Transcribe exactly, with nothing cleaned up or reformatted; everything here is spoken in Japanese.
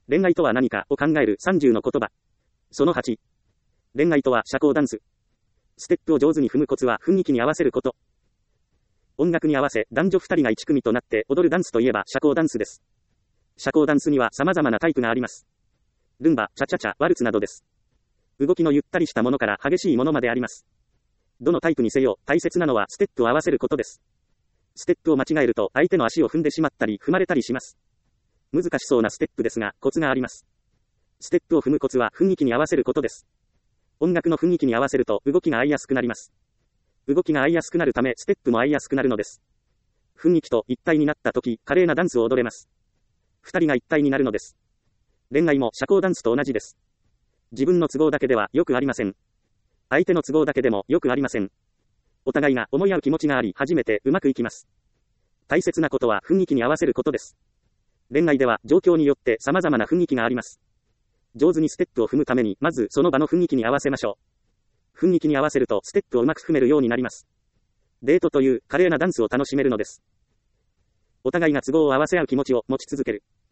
恋愛とは何かを考えるさんじゅうの言葉。そのはち。恋愛とは社交ダンス。ステップを上手に踏むコツは雰囲気に合わせること。音楽に合わせ男女ふたりがいち組となって踊るダンスといえば社交ダンスです。社交ダンスには様々なタイプがあります。ルンバ、チャチャチャ、ワルツなどです。動きのゆったりしたものから激しいものまであります。どのタイプにせよ、大切なのはステップを合わせることです。ステップを間違えると相手の足を踏んでしまったり踏まれたりします。難しそうなステップですが、コツがあります。ステップを踏むコツは雰囲気に合わせることです。音楽の雰囲気に合わせると動きが合いやすくなります。動きが合いやすくなるためステップも合いやすくなるのです。雰囲気と一体になった時、華麗なダンスを踊れます。二人が一体になるのです。恋愛も社交ダンスと同じです。自分の都合だけではよくありません。相手の都合だけでもよくありません。お互いが思い合う気持ちがあり、初めてうまくいきます。大切なことは雰囲気に合わせることです。恋愛では状況によって様々な雰囲気があります。上手にステップを踏むために、まずその場の雰囲気に合わせましょう。雰囲気に合わせるとステップをうまく踏めるようになります。デートという華麗なダンスを楽しめるのです。お互いが都合を合わせ合う気持ちを持ち続ける。